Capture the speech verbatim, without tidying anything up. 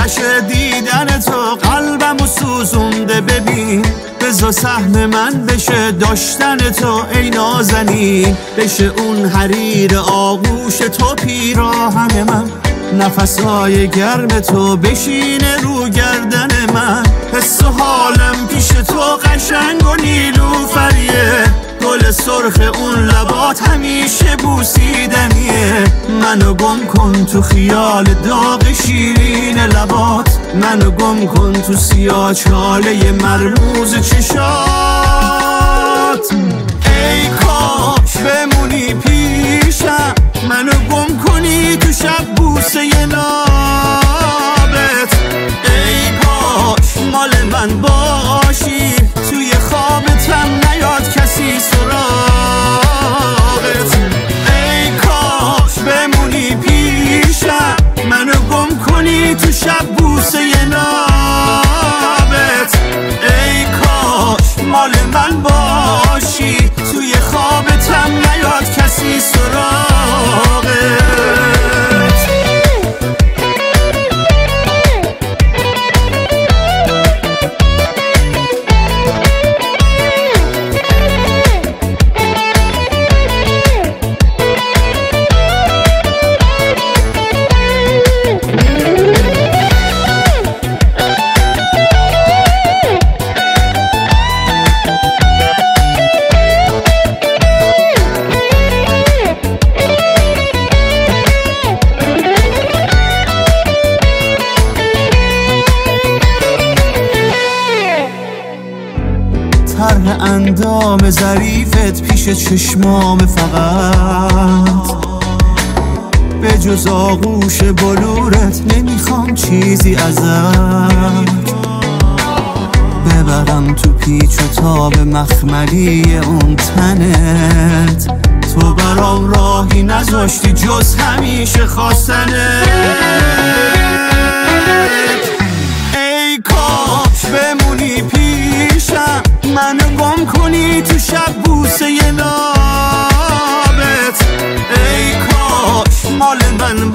آتش دیدن تو قلبمو سوزونده. ببین بذار سهم من بشه داشتن تو ای نازنین، بشه اون حریر آغوش تو پیراهن من، نفسهای گرم تو بشینه رو گردن من. حس و حالم پیش تو قشنگ و نیلوفریه، گل سرخ اون لبات همیشه بوسیدنیه. منو گم کن تو خیال داغ شیرین لبات، منو گم کن تو سیاه چاله مرموز چشات. ای کاش بمونی پیشم، منو گم کنی تو شب بوسه لابت. ای کاش مال من باشی، توی خوابتم نیاد کسی سراغت. ای کاش بمونی پیشم، منو گم کنی تو شب بوسه لابت. ای کاش مال من باشی، توی خوابتم نیاد کسی سراغت. طرح اندام ظریفت پیش چشمام فقط، به جز آغوش بلورت نمیخوام چیزی ازت. ببرم تو پیچ و تاب مخملی اون تنت، تو برام راهی نذاشتی جز همیشه خواستنت. ای کاش بمونی پیشم، منو گم کنی تو شب بوسه لابت. ای کاش مال من